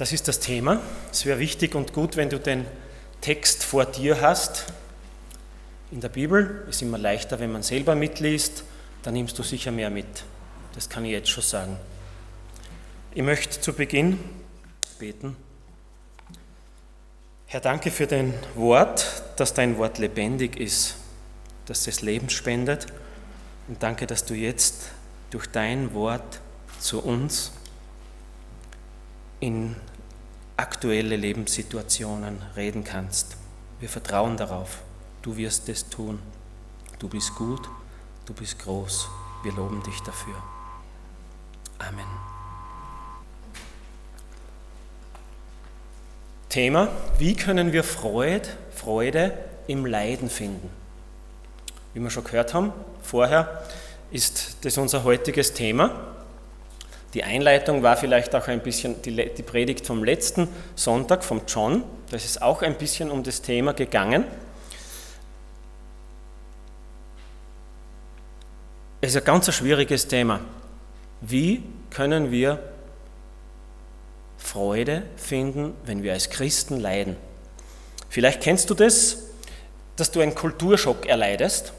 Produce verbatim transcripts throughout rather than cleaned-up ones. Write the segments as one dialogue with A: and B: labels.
A: Das ist das Thema. Es wäre wichtig und gut, wenn du den Text vor dir hast. In der Bibel ist immer leichter, wenn man selber mitliest, dann nimmst du sicher mehr mit. Das kann ich jetzt schon sagen. Ich möchte zu Beginn beten. Herr, danke für dein Wort, dass dein Wort lebendig ist, dass es Leben spendet. Und danke, dass du jetzt durch dein Wort zu uns in aktuelle Lebenssituationen reden kannst. Wir vertrauen darauf. Du wirst es tun. Du bist gut, du bist groß. Wir loben dich dafür. Amen. Thema: Wie können wir Freude, Freude im Leiden finden? Wie wir schon gehört haben vorher, ist das unser heutiges Thema. Die Einleitung war vielleicht auch ein bisschen die, die Predigt vom letzten Sonntag, vom John. Da ist es auch ein bisschen um das Thema gegangen. Es ist ein ganz schwieriges Thema. Wie können wir Freude finden, wenn wir als Christen leiden? Vielleicht kennst du das, dass du einen Kulturschock erleidest.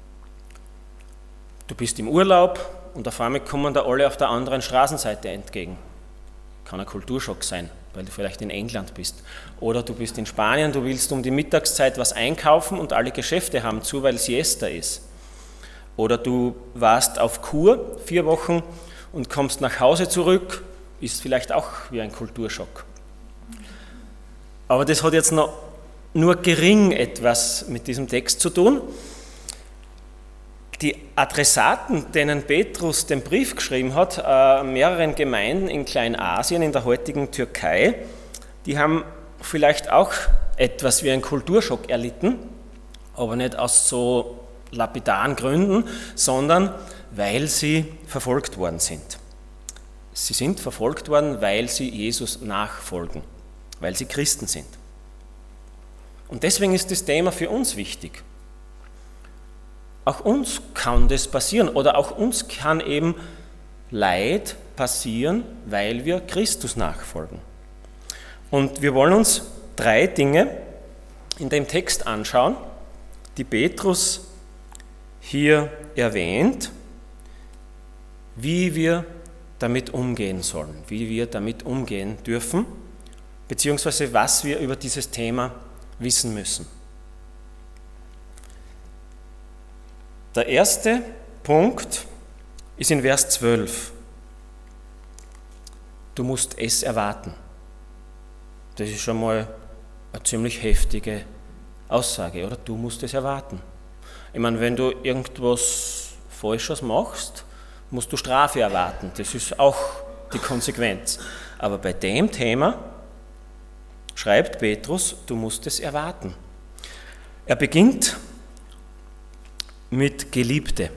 A: Du bist im Urlaub und auf einmal kommen da alle auf der anderen Straßenseite entgegen. Kann ein Kulturschock sein, weil du vielleicht in England bist. Oder du bist in Spanien, du willst um die Mittagszeit was einkaufen und alle Geschäfte haben zu, weil Siesta ist. Oder du warst auf Kur vier Wochen und kommst nach Hause zurück, ist vielleicht auch wie ein Kulturschock. Aber das hat jetzt noch nur gering etwas mit diesem Text zu tun. Die Adressaten, denen Petrus den Brief geschrieben hat, äh, mehreren Gemeinden in Kleinasien, in der heutigen Türkei, die haben vielleicht auch etwas wie einen Kulturschock erlitten, aber nicht aus so lapidaren Gründen, sondern weil sie verfolgt worden sind. Sie sind verfolgt worden, weil sie Jesus nachfolgen, weil sie Christen sind. Und deswegen ist das Thema für uns wichtig. Auch uns kann das passieren oder auch uns kann eben Leid passieren, weil wir Christus nachfolgen. Und wir wollen uns drei Dinge in dem Text anschauen, die Petrus hier erwähnt, wie wir damit umgehen sollen, wie wir damit umgehen dürfen, beziehungsweise was wir über dieses Thema wissen müssen. Der erste Punkt ist in Vers zwölf. Du musst es erwarten. Das ist schon mal eine ziemlich heftige Aussage, oder? Du musst es erwarten. Ich meine, wenn du irgendwas Falsches machst, musst du Strafe erwarten. Das ist auch die Konsequenz. Aber bei dem Thema schreibt Petrus, du musst es erwarten. Er beginnt mit Geliebte.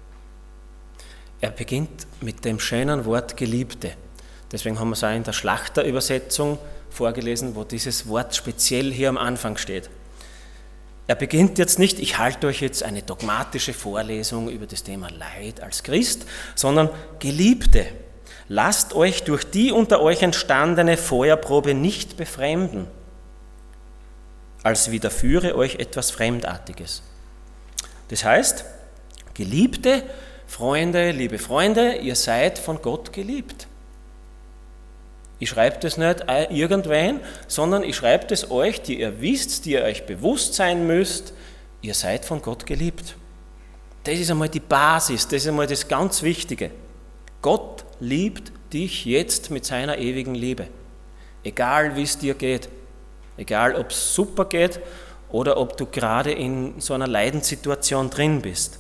A: Er beginnt mit dem schönen Wort Geliebte. Deswegen haben wir es auch in der Schlachterübersetzung vorgelesen, wo dieses Wort speziell hier am Anfang steht. Er beginnt jetzt nicht, ich halte euch jetzt eine dogmatische Vorlesung über das Thema Leid als Christ, sondern Geliebte, lasst euch durch die unter euch entstandene Feuerprobe nicht befremden, als widerführe euch etwas Fremdartiges. Das heißt, Geliebte, Freunde, liebe Freunde, ihr seid von Gott geliebt. Ich schreibe das nicht irgendwen, sondern ich schreibe das euch, die ihr wisst, die ihr euch bewusst sein müsst, ihr seid von Gott geliebt. Das ist einmal die Basis, das ist einmal das ganz Wichtige. Gott liebt dich jetzt mit seiner ewigen Liebe. Egal wie es dir geht, egal ob es super geht oder ob du gerade in so einer Leidenssituation drin bist.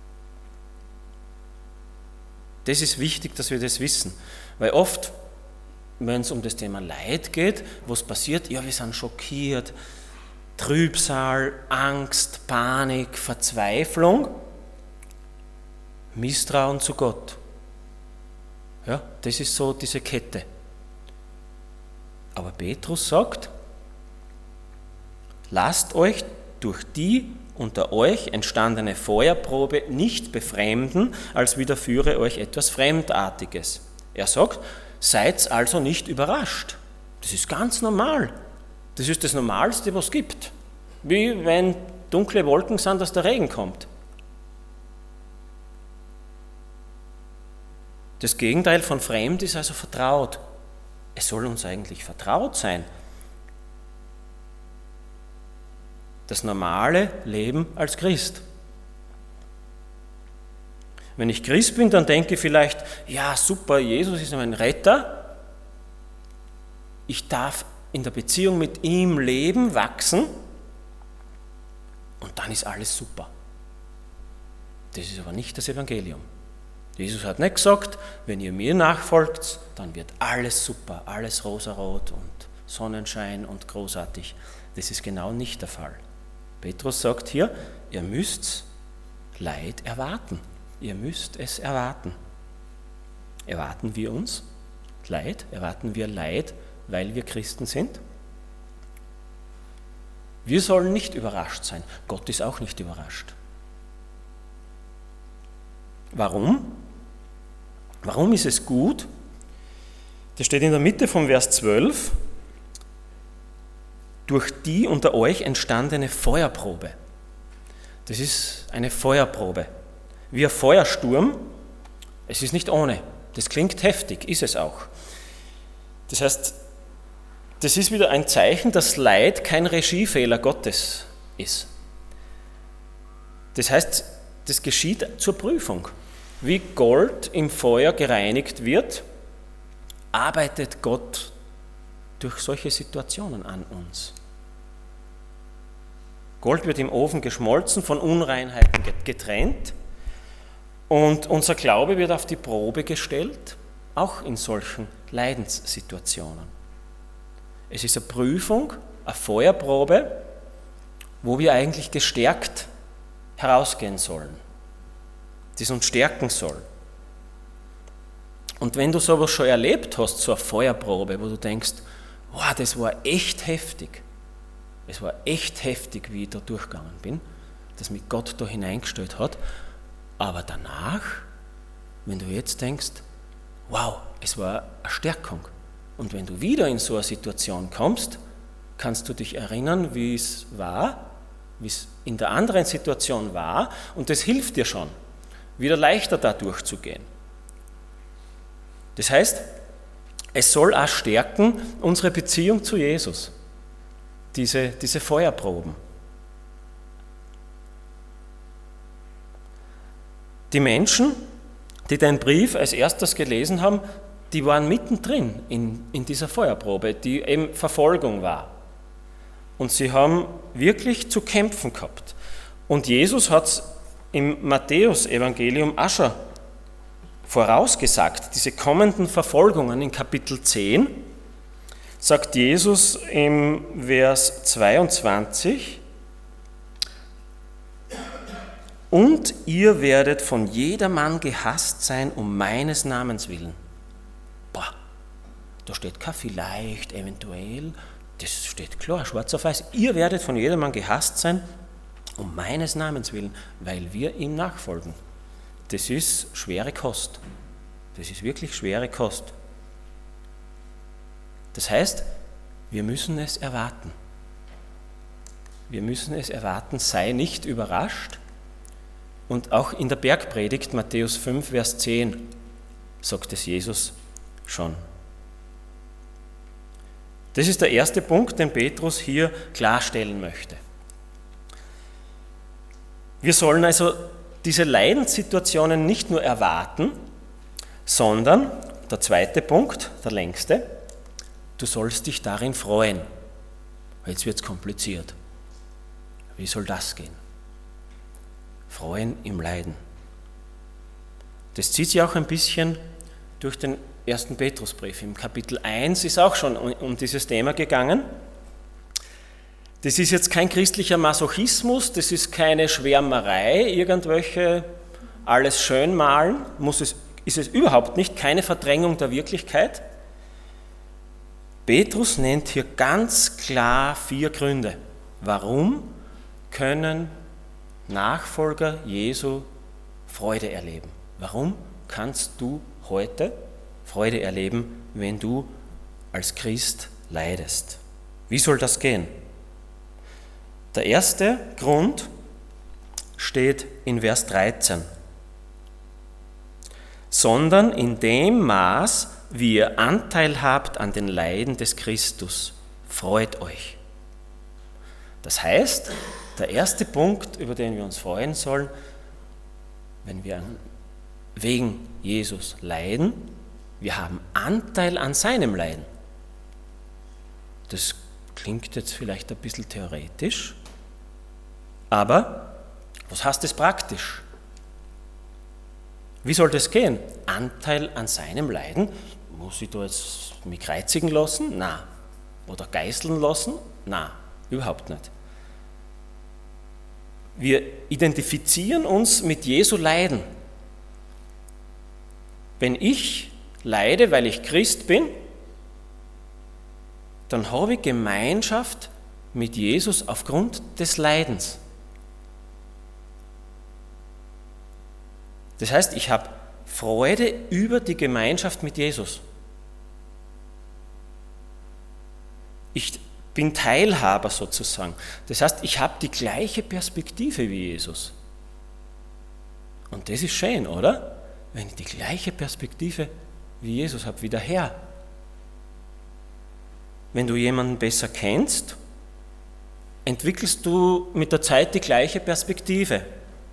A: Das ist wichtig, dass wir das wissen, weil oft, wenn es um das Thema Leid geht, was passiert? Ja, wir sind schockiert, Trübsal, Angst, Panik, Verzweiflung, Misstrauen zu Gott. Ja, das ist so diese Kette. Aber Petrus sagt, lasst euch durch die unter euch entstandene Feuerprobe nicht befremden, als widerführe euch etwas Fremdartiges. Er sagt, seid also nicht überrascht. Das ist ganz normal. Das ist das Normalste, was es gibt. Wie wenn dunkle Wolken sind, dass der Regen kommt. Das Gegenteil von fremd ist also vertraut. Es soll uns eigentlich vertraut sein. Das normale Leben als Christ. Wenn ich Christ bin, dann denke ich vielleicht, ja super, Jesus ist mein Retter. Ich darf in der Beziehung mit ihm leben, wachsen und dann ist alles super. Das ist aber nicht das Evangelium. Jesus hat nicht gesagt, wenn ihr mir nachfolgt, dann wird alles super, alles rosarot und Sonnenschein und großartig. Das ist genau nicht der Fall. Petrus sagt hier, ihr müsst Leid erwarten. Ihr müsst es erwarten. Erwarten wir uns Leid? Erwarten wir Leid, weil wir Christen sind? Wir sollen nicht überrascht sein. Gott ist auch nicht überrascht. Warum? Warum ist es gut? Das steht in der Mitte vom Vers zwölf. Durch die unter euch entstandene Feuerprobe. Das ist eine Feuerprobe. Wie ein Feuersturm. Es ist nicht ohne. Das klingt heftig, ist es auch. Das heißt, das ist wieder ein Zeichen, dass Leid kein Regiefehler Gottes ist. Das heißt, das geschieht zur Prüfung. Wie Gold im Feuer gereinigt wird, arbeitet Gott durch solche Situationen an uns. Gold wird im Ofen geschmolzen, von Unreinheiten getrennt und unser Glaube wird auf die Probe gestellt, auch in solchen Leidenssituationen. Es ist eine Prüfung, eine Feuerprobe, wo wir eigentlich gestärkt herausgehen sollen, das uns stärken soll. Und wenn du sowas schon erlebt hast, so eine Feuerprobe, wo du denkst, wow, das war echt heftig, es war echt heftig, wie ich da durchgegangen bin, dass mich Gott da hineingestellt hat, aber danach, wenn du jetzt denkst, wow, es war eine Stärkung. Und wenn du wieder in so eine Situation kommst, kannst du dich erinnern, wie es war, wie es in der anderen Situation war, und das hilft dir schon, wieder leichter da durchzugehen. Das heißt, es soll auch stärken unsere Beziehung zu Jesus, diese, diese Feuerproben. Die Menschen, die den Brief als erstes gelesen haben, die waren mittendrin in, in dieser Feuerprobe, die eben Verfolgung war. Und sie haben wirklich zu kämpfen gehabt. Und Jesus hat es im Matthäus-Evangelium auch schon vorausgesagt, diese kommenden Verfolgungen in Kapitel zehn, sagt Jesus im Vers zweiundzwanzig, und ihr werdet von jedermann gehasst sein um meines Namens willen. Boah, da steht kein vielleicht, eventuell, das steht klar, schwarz auf weiß. Ihr werdet von jedermann gehasst sein um meines Namens willen, weil wir ihm nachfolgen. Das ist schwere Kost. Das ist wirklich schwere Kost. Das heißt, wir müssen es erwarten. Wir müssen es erwarten, sei nicht überrascht. Und auch in der Bergpredigt, Matthäus fünf, Vers zehn, sagt es Jesus schon. Das ist der erste Punkt, den Petrus hier klarstellen möchte. Wir sollen also diese Leidenssituationen nicht nur erwarten, sondern, der zweite Punkt, der längste, du sollst dich darin freuen. Jetzt wird es kompliziert. Wie soll das gehen? Freuen im Leiden. Das zieht sich auch ein bisschen durch den ersten Petrusbrief. Im Kapitel eins ist auch schon um dieses Thema gegangen. Das ist jetzt kein christlicher Masochismus, das ist keine Schwärmerei, irgendwelche alles schön malen, muss es, ist es überhaupt nicht, keine Verdrängung der Wirklichkeit. Petrus nennt hier ganz klar vier Gründe. Warum können Nachfolger Jesu Freude erleben? Warum kannst du heute Freude erleben, wenn du als Christ leidest. Wie soll das gehen? Der erste Grund steht in Vers dreizehn. Sondern in dem Maß, wie ihr Anteil habt an den Leiden des Christus, freut euch. Das heißt, der erste Punkt, über den wir uns freuen sollen, wenn wir wegen Jesus leiden, wir haben Anteil an seinem Leiden. Das klingt jetzt vielleicht ein bisschen theoretisch, aber was heißt das praktisch? Wie soll das gehen? Anteil an seinem Leiden? Muss ich da jetzt mich kreuzigen lassen? Nein. Oder geißeln lassen? Nein, überhaupt nicht. Wir identifizieren uns mit Jesu Leiden. Wenn ich leide, weil ich Christ bin, dann habe ich Gemeinschaft mit Jesus aufgrund des Leidens. Das heißt, ich habe Freude über die Gemeinschaft mit Jesus. Ich bin Teilhaber sozusagen. Das heißt, ich habe die gleiche Perspektive wie Jesus. Und das ist schön, oder? Wenn ich die gleiche Perspektive wie Jesus habe, wie der Herr. Wenn du jemanden besser kennst, entwickelst du mit der Zeit die gleiche Perspektive.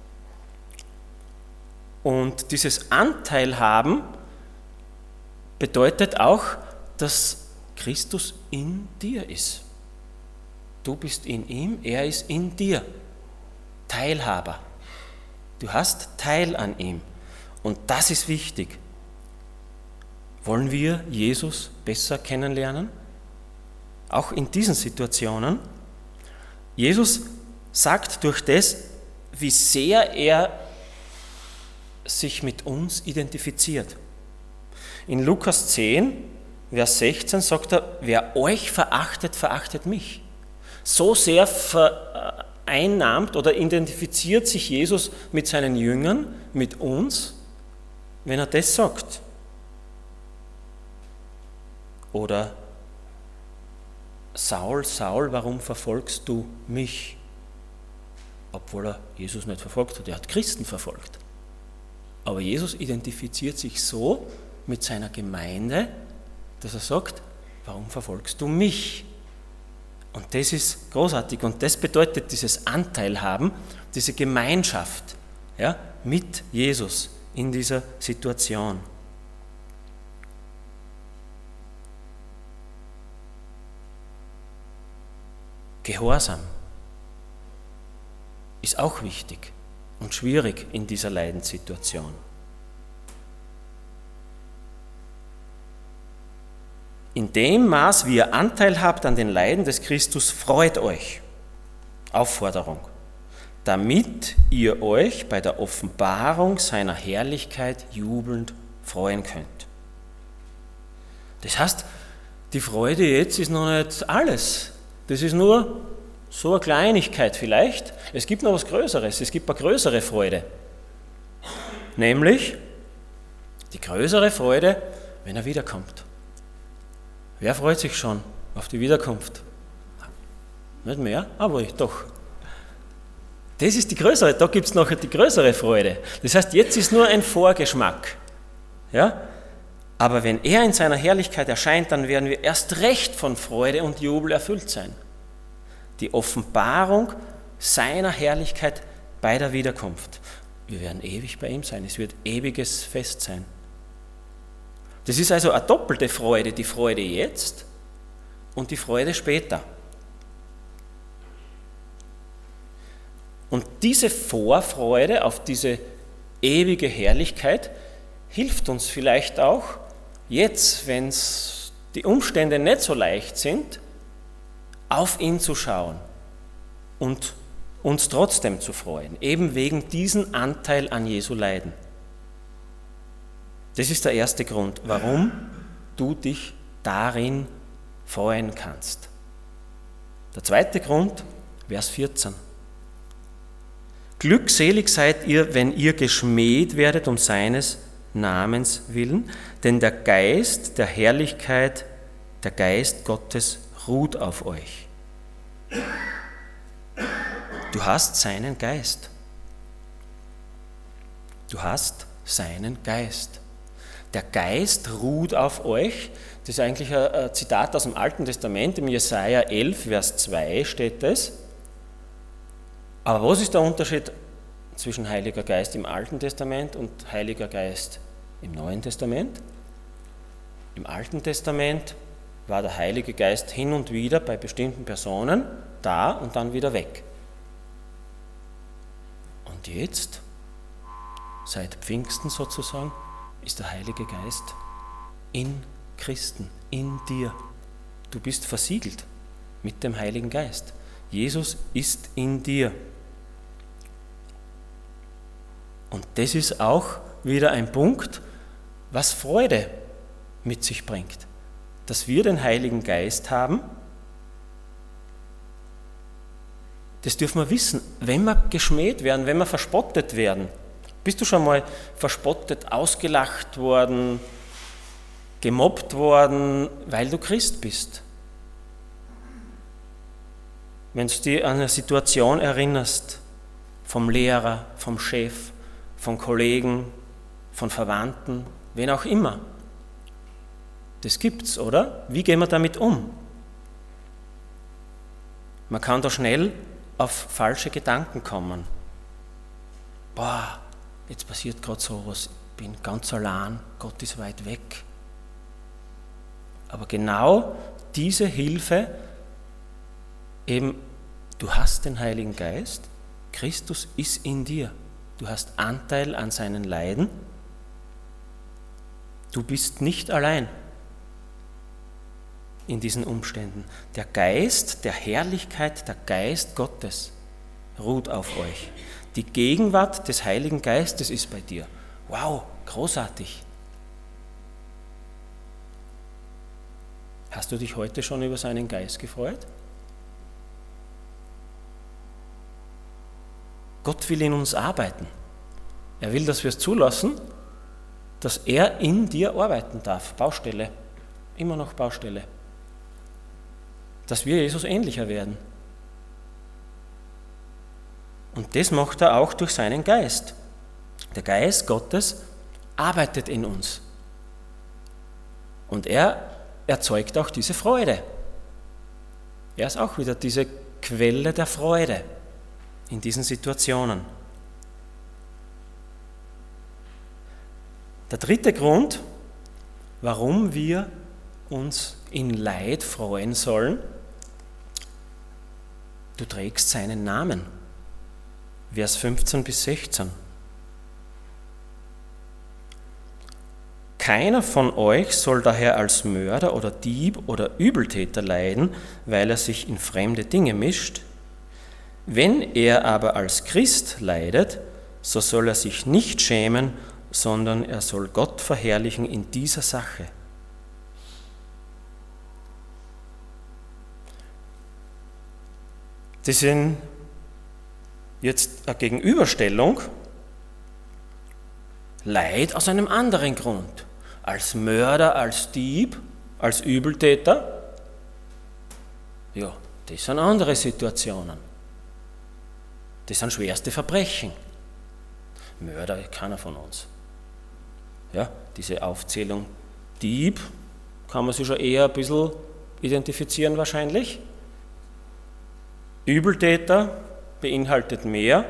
A: Und dieses Anteil haben bedeutet auch, dass Christus in dir ist. Du bist in ihm, er ist in dir. Teilhaber. Du hast Teil an ihm. Und das ist wichtig. Wollen wir Jesus besser kennenlernen? Auch in diesen Situationen. Jesus sagt durch das, wie sehr er sich mit uns identifiziert. In Lukas zehn, Vers sechzehn sagt er, wer euch verachtet, verachtet mich. So sehr vereinnahmt oder identifiziert sich Jesus mit seinen Jüngern, mit uns, wenn er das sagt. Oder Saul, Saul, warum verfolgst du mich? Obwohl er Jesus nicht verfolgt hat, er hat Christen verfolgt. Aber Jesus identifiziert sich so mit seiner Gemeinde, dass er sagt, warum verfolgst du mich? Und das ist großartig und das bedeutet dieses Anteil haben, diese Gemeinschaft, ja, mit Jesus in dieser Situation. Gehorsam ist auch wichtig und schwierig in dieser Leidenssituation. In dem Maß, wie ihr Anteil habt an den Leiden des Christus, freut euch. Aufforderung. Damit ihr euch bei der Offenbarung seiner Herrlichkeit jubelnd freuen könnt. Das heißt, die Freude jetzt ist noch nicht alles. Das ist nur so eine Kleinigkeit vielleicht. Es gibt noch was Größeres, es gibt eine größere Freude. Nämlich die größere Freude, wenn er wiederkommt. Wer freut sich schon auf die Wiederkunft? Nicht mehr, aber ich doch. Das ist die größere, da gibt es noch die größere Freude. Das heißt, jetzt ist nur ein Vorgeschmack. Ja? Aber wenn er in seiner Herrlichkeit erscheint, dann werden wir erst recht von Freude und Jubel erfüllt sein. Die Offenbarung seiner Herrlichkeit bei der Wiederkunft. Wir werden ewig bei ihm sein, es wird ewiges Fest sein. Das ist also eine doppelte Freude, die Freude jetzt und die Freude später. Und diese Vorfreude auf diese ewige Herrlichkeit hilft uns vielleicht auch, jetzt, wenn die Umstände nicht so leicht sind, auf ihn zu schauen und uns trotzdem zu freuen, eben wegen diesem Anteil an Jesu Leiden. Das ist der erste Grund, warum du dich darin freuen kannst. Der zweite Grund, Vers vierzehn. Glückselig seid ihr, wenn ihr geschmäht werdet um seines Namens willen, denn der Geist der Herrlichkeit der Geist Gottes ruht auf euch. Du hast seinen Geist. Du hast seinen Geist. Der Geist ruht auf euch. Das ist eigentlich ein Zitat aus dem Alten Testament, im Jesaja elf, Vers zwei steht es. Aber was ist der Unterschied zwischen Heiliger Geist im Alten Testament und Heiliger Geist im Neuen Testament? Im Alten Testament war der Heilige Geist hin und wieder bei bestimmten Personen da und dann wieder weg. Und jetzt, seit Pfingsten sozusagen, ist der Heilige Geist in Christen, in dir. Du bist versiegelt mit dem Heiligen Geist. Jesus ist in dir. Und das ist auch wieder ein Punkt, was Freude mit sich bringt. Dass wir den Heiligen Geist haben, das dürfen wir wissen. Wenn wir geschmäht werden, wenn wir verspottet werden, bist du schon mal verspottet, ausgelacht worden, gemobbt worden, weil du Christ bist? Wenn du dich an eine Situation erinnerst, vom Lehrer, vom Chef, von Kollegen, von Verwandten, wen auch immer. Das gibt's, oder? Wie gehen wir damit um? Man kann da schnell auf falsche Gedanken kommen. Boah, jetzt passiert gerade sowas, ich bin ganz allein, Gott ist weit weg. Aber genau diese Hilfe, eben, du hast den Heiligen Geist, Christus ist in dir. Du hast Anteil an seinen Leiden. Du bist nicht allein in diesen Umständen. Der Geist der Herrlichkeit, der Geist Gottes ruht auf euch. Die Gegenwart des Heiligen Geistes ist bei dir. Wow, großartig. Hast du dich heute schon über seinen Geist gefreut? Gott will in uns arbeiten. Er will, dass wir es zulassen, dass er in dir arbeiten darf. Baustelle, immer noch Baustelle. Dass wir Jesus ähnlicher werden. Und das macht er auch durch seinen Geist. Der Geist Gottes arbeitet in uns. Und er erzeugt auch diese Freude. Er ist auch wieder diese Quelle der Freude in diesen Situationen. Der dritte Grund, warum wir uns in Leid freuen sollen, du trägst seinen Namen. Vers fünfzehn bis sechzehn. Keiner von euch soll daher als Mörder oder Dieb oder Übeltäter leiden, weil er sich in fremde Dinge mischt. Wenn er aber als Christ leidet, so soll er sich nicht schämen, sondern er soll Gott verherrlichen in dieser Sache. Das sind jetzt eine Gegenüberstellung, Leid aus einem anderen Grund. Als Mörder, als Dieb, als Übeltäter, ja, das sind andere Situationen. Das sind schwerste Verbrechen. Mörder, keiner von uns. Ja, diese Aufzählung Dieb kann man sich schon eher ein bisschen identifizieren wahrscheinlich. Übeltäter beinhaltet mehr.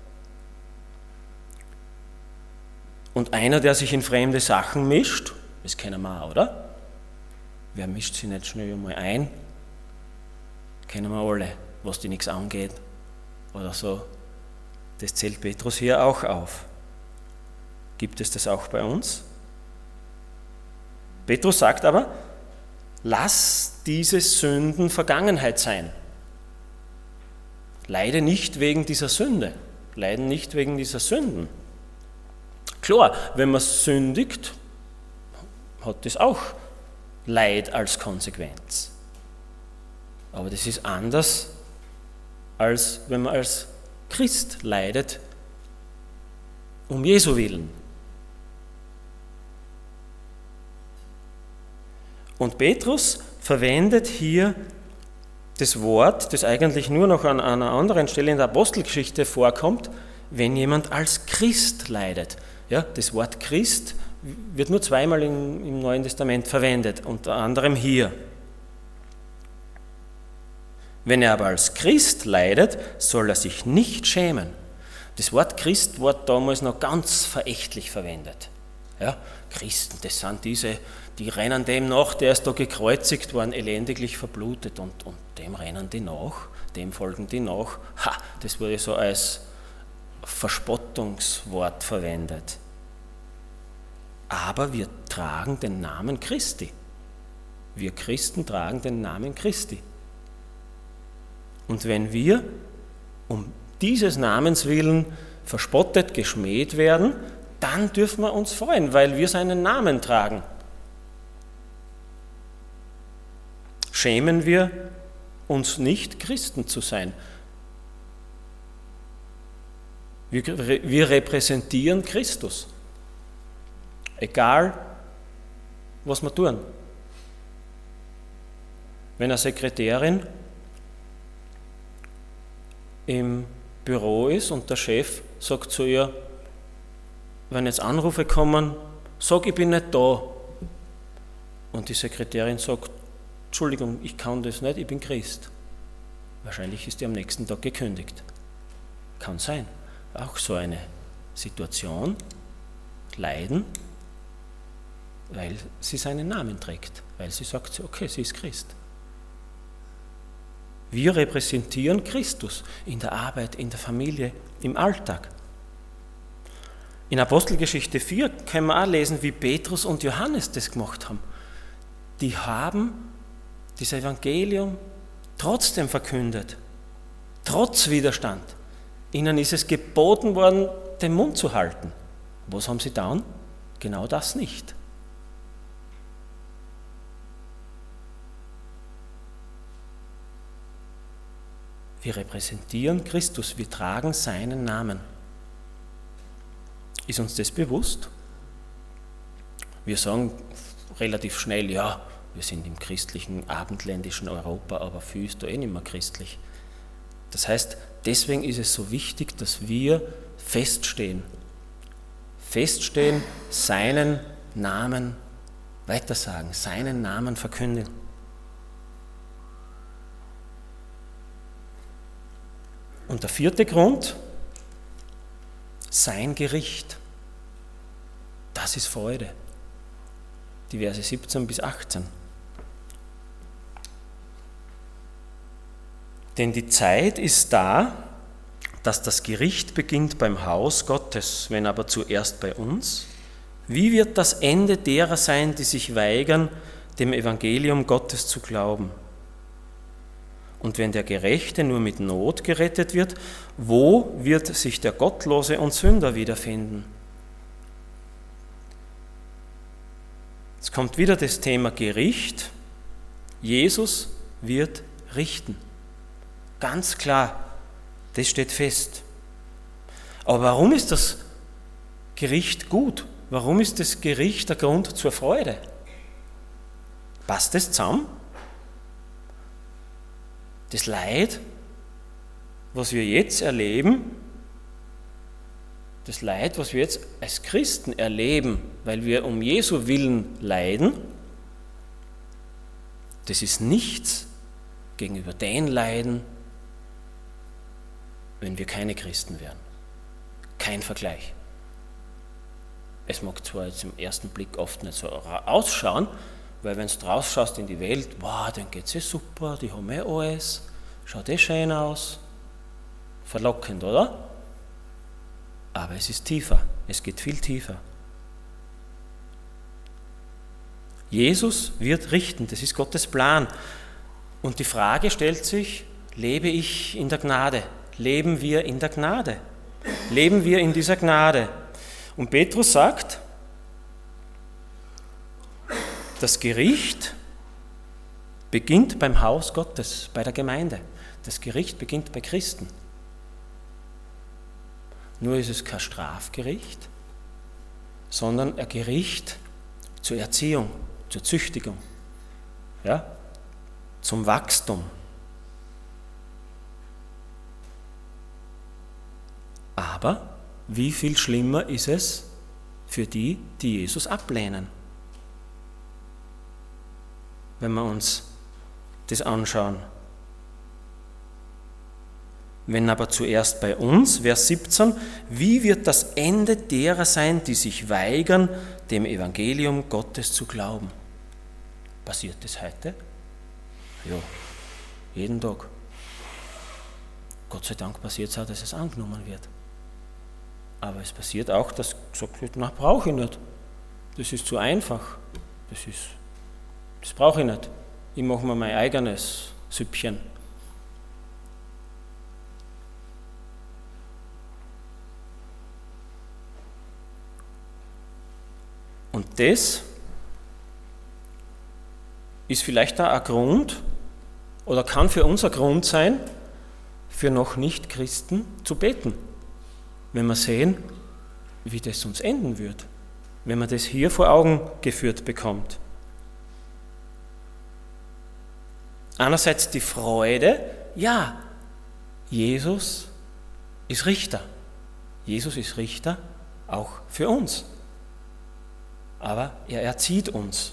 A: Und einer, der sich in fremde Sachen mischt, das kennen wir auch, oder? Wer mischt sich nicht schnell einmal ein? Kennen wir alle, was die nichts angeht oder so. Das zählt Petrus hier auch auf. Gibt es das auch bei uns? Petrus sagt aber, lass diese Sünden Vergangenheit sein. Leide nicht wegen dieser Sünde, leiden nicht wegen dieser Sünden. Klar, wenn man sündigt, hat das auch Leid als Konsequenz. Aber das ist anders, als wenn man als Christ leidet, um Jesu willen. Und Petrus verwendet hier das Wort, das eigentlich nur noch an einer anderen Stelle in der Apostelgeschichte vorkommt, wenn jemand als Christ leidet. Ja, das Wort Christ wird nur zweimal im, im Neuen Testament verwendet, unter anderem hier. Wenn er aber als Christ leidet, soll er sich nicht schämen. Das Wort Christ wurde damals noch ganz verächtlich verwendet. Ja, Christen, das sind diese, die rennen dem nach, der ist da gekreuzigt worden, elendiglich verblutet und, und dem rennen die nach, dem folgen die nach. Ha, das wurde so als Verspottungswort verwendet. Aber wir tragen den Namen Christi. Wir Christen tragen den Namen Christi. Und wenn wir um dieses Namens willen verspottet, geschmäht werden, dann dürfen wir uns freuen, weil wir seinen Namen tragen. Schämen wir uns nicht, Christen zu sein. Wir, wir repräsentieren Christus. Egal, was wir tun. Wenn eine Sekretärin im Büro ist und der Chef sagt zu ihr, wenn jetzt Anrufe kommen, sag, ich bin nicht da. Und die Sekretärin sagt, Entschuldigung, ich kann das nicht, ich bin Christ. Wahrscheinlich ist die am nächsten Tag gekündigt. Kann sein. Auch so eine Situation, Leiden, weil sie seinen Namen trägt, weil sie sagt, okay, sie ist Christ. Wir repräsentieren Christus in der Arbeit, in der Familie, im Alltag. In Apostelgeschichte vier können wir auch lesen, wie Petrus und Johannes das gemacht haben. Die haben das Evangelium trotzdem verkündet, trotz Widerstand. Ihnen ist es geboten worden, den Mund zu halten. Was haben sie getan? Genau das nicht. Wir repräsentieren Christus, wir tragen seinen Namen. Ist uns das bewusst? Wir sagen relativ schnell, ja, wir sind im christlichen, abendländischen Europa, aber viel ist da eh nicht mehr christlich. Das heißt, deswegen ist es so wichtig, dass wir feststehen. Feststehen, seinen Namen weitersagen, seinen Namen verkünden. Und der vierte Grund, sein Gericht. Das ist Freude. Die Verse siebzehn bis achtzehn. Denn die Zeit ist da, dass das Gericht beginnt beim Haus Gottes, wenn aber zuerst bei uns. Wie wird das Ende derer sein, die sich weigern, dem Evangelium Gottes zu glauben? Und wenn der Gerechte nur mit Not gerettet wird, wo wird sich der Gottlose und Sünder wiederfinden? Jetzt kommt wieder das Thema Gericht. Jesus wird richten. Ganz klar, das steht fest. Aber warum ist das Gericht gut? Warum ist das Gericht der Grund zur Freude? Passt das zusammen? Das Leid, was wir jetzt erleben, das Leid, was wir jetzt als Christen erleben, weil wir um Jesu Willen leiden, das ist nichts gegenüber den Leiden, wenn wir keine Christen wären. Kein Vergleich. Es mag zwar jetzt im ersten Blick oft nicht so ausschauen, weil wenn du draus schaust in die Welt, wow, denen geht es eh super, die haben eh alles, schaut eh schön aus, verlockend, oder? Aber es ist tiefer, es geht viel tiefer. Jesus wird richten, das ist Gottes Plan. Und die Frage stellt sich, lebe ich in der Gnade? Leben wir in der Gnade? Leben wir in dieser Gnade? Und Petrus sagt, das Gericht beginnt beim Haus Gottes, bei der Gemeinde. Das Gericht beginnt bei Christen. Nur ist es kein Strafgericht, sondern ein Gericht zur Erziehung, zur Züchtigung. Ja? zum Wachstum. Aber wie viel schlimmer ist es für die, die Jesus ablehnen? Wenn wir uns das anschauen. Wenn aber zuerst bei uns, Vers siebzehn, wie wird das Ende derer sein, die sich weigern, dem Evangelium Gottes zu glauben? Passiert das heute? Ja, jeden Tag. Gott sei Dank passiert es auch, dass es angenommen wird. Aber es passiert auch, dass gesagt wird, na, brauche ich nicht. Das ist zu einfach. Das ist, das brauche ich nicht. Ich mache mir mein eigenes Süppchen. Und das ist vielleicht auch ein Grund oder kann für uns ein Grund sein, für noch Nicht-Christen zu beten. Wenn wir sehen, wie das uns enden wird. Wenn man das hier vor Augen geführt bekommt. Einerseits die Freude, ja, Jesus ist Richter. Jesus ist Richter auch für uns. Aber er erzieht uns.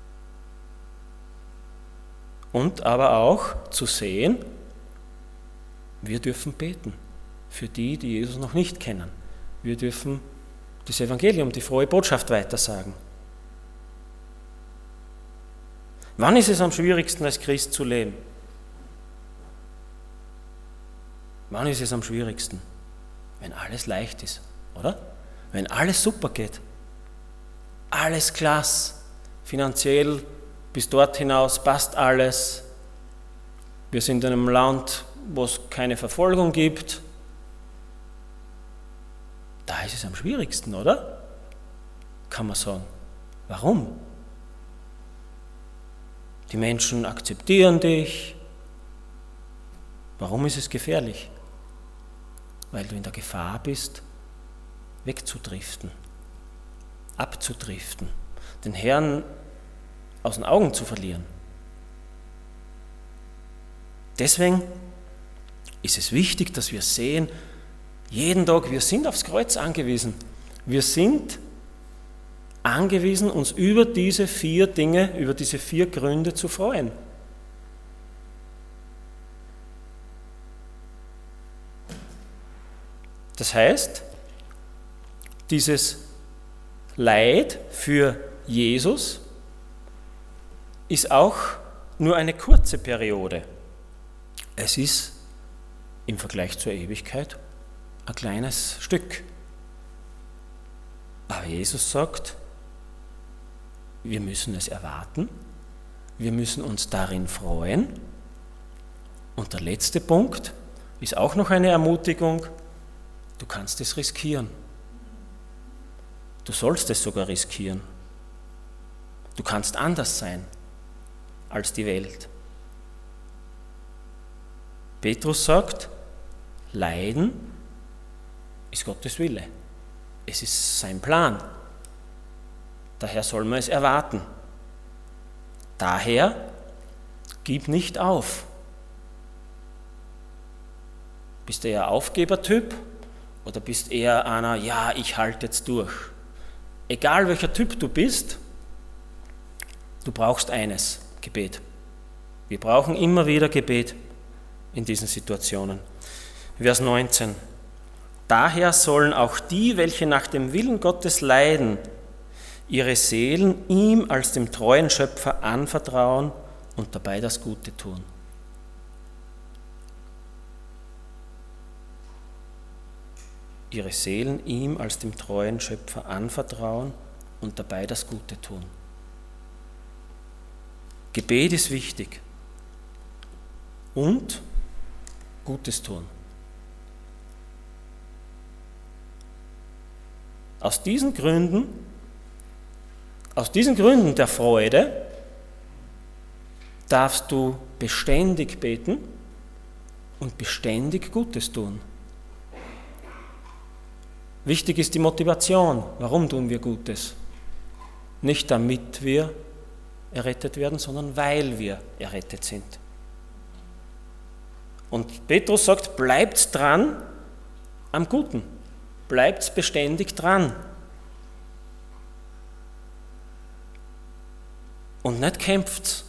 A: Und aber auch zu sehen, wir dürfen beten für die, die Jesus noch nicht kennen. Wir dürfen das Evangelium, die frohe Botschaft weitersagen. Wann ist es am schwierigsten, als Christ zu leben? Wann ist es am schwierigsten? Wenn alles leicht ist, oder? Wenn alles super geht. Alles klasse. Finanziell bis dort hinaus passt alles. Wir sind in einem Land, wo es keine Verfolgung gibt. Da ist es am schwierigsten, oder? Kann man sagen. Warum? Die Menschen akzeptieren dich. Warum ist es gefährlich? Weil du in der Gefahr bist, wegzudriften, abzudriften, den Herrn aus den Augen zu verlieren. Deswegen ist es wichtig, dass wir sehen, jeden Tag, wir sind aufs Kreuz angewiesen. Wir sind angewiesen, uns über diese vier Dinge, über diese vier Gründe zu freuen. Das heißt, dieses Leid für Jesus ist auch nur eine kurze Periode. Es ist im Vergleich zur Ewigkeit ein kleines Stück. Aber Jesus sagt, wir müssen es erwarten, wir müssen uns darin freuen. Und der letzte Punkt ist auch noch eine Ermutigung, du kannst es riskieren. Du sollst es sogar riskieren. Du kannst anders sein als die Welt. Petrus sagt, Leiden ist Gottes Wille. Es ist sein Plan. Daher soll man es erwarten. Daher gib nicht auf. Bist du eher Aufgebertyp oder bist eher einer, ja, ich halte jetzt durch? Egal welcher Typ du bist, du brauchst eines, Gebet. Wir brauchen immer wieder Gebet in diesen Situationen. Vers neunzehn. Daher sollen auch die, welche nach dem Willen Gottes leiden, ihre Seelen ihm als dem treuen Schöpfer anvertrauen und dabei das Gute tun. Ihre Seelen ihm als dem treuen Schöpfer anvertrauen und dabei das Gute tun. Gebet ist wichtig und Gutes tun. Aus diesen Gründen, aus diesen Gründen der Freude darfst du beständig beten und beständig Gutes tun. Wichtig ist die Motivation. Warum tun wir Gutes? Nicht damit wir errettet werden, sondern weil wir errettet sind. Und Petrus sagt, bleibt dran am Guten, bleibt beständig dran. Und nicht kämpft.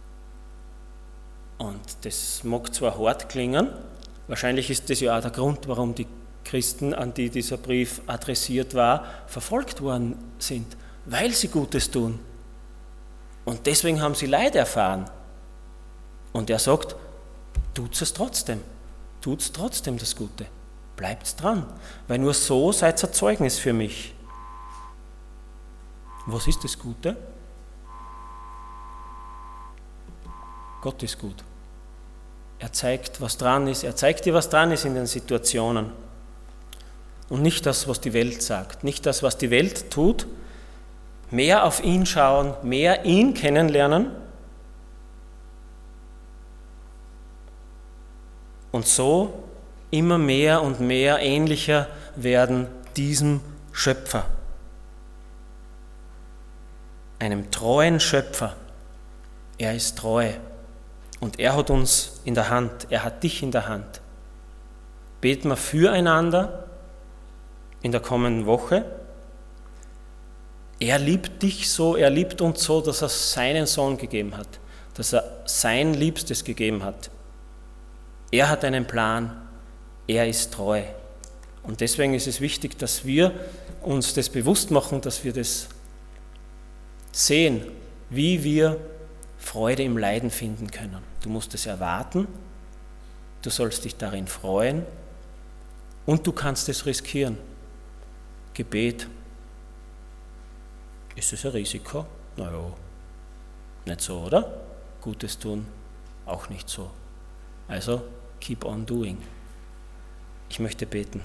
A: Und das mag zwar hart klingen, wahrscheinlich ist das ja auch der Grund, warum die Christen, an die dieser Brief adressiert war, verfolgt worden sind, weil sie Gutes tun. Und deswegen haben sie Leid erfahren. Und er sagt, tut es trotzdem, tut trotzdem das Gute, bleibt dran, weil nur so seid ihr Zeugnis für mich. Was ist das Gute? Gott ist gut. Er zeigt, was dran ist. Er zeigt dir, was dran ist in den Situationen. Und nicht das, was die Welt sagt. Nicht das, was die Welt tut. Mehr auf ihn schauen, mehr ihn kennenlernen. Und so immer mehr und mehr ähnlicher werden diesem Schöpfer. Einem treuen Schöpfer. Er ist treu. Und er hat uns in der Hand, er hat dich in der Hand. Beten wir füreinander in der kommenden Woche. Er liebt dich so, er liebt uns so, dass er seinen Sohn gegeben hat, dass er sein Liebstes gegeben hat. Er hat einen Plan, er ist treu. Und deswegen ist es wichtig, dass wir uns das bewusst machen, dass wir das sehen, wie wir Freude im Leiden finden können. Du musst es erwarten, du sollst dich darin freuen und du kannst es riskieren. Gebet, ist es ein Risiko? Naja, nicht so, oder? Gutes tun, auch nicht so. Also, keep on doing. Ich möchte beten.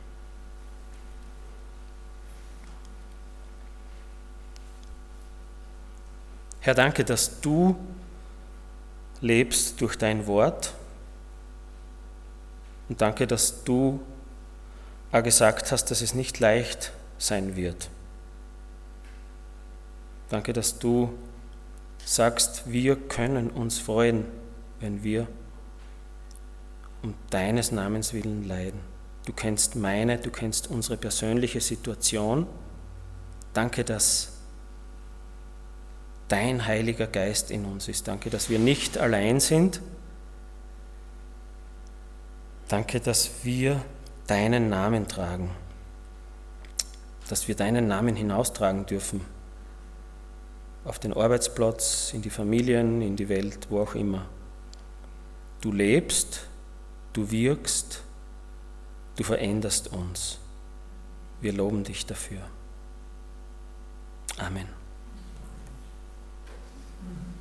A: Herr, danke, dass du lebst durch dein Wort. Und danke, dass du auch gesagt hast, dass es nicht leicht sein wird. Danke, dass du sagst, wir können uns freuen, wenn wir um deines Namens willen leiden. Du kennst meine, du kennst unsere persönliche Situation. Danke, dass dein Heiliger Geist in uns ist. Danke, dass wir nicht allein sind. Danke, dass wir deinen Namen tragen. Dass wir deinen Namen hinaustragen dürfen. Auf den Arbeitsplatz, in die Familien, in die Welt, wo auch immer. Du lebst, du wirkst, du veränderst uns. Wir loben dich dafür. Amen.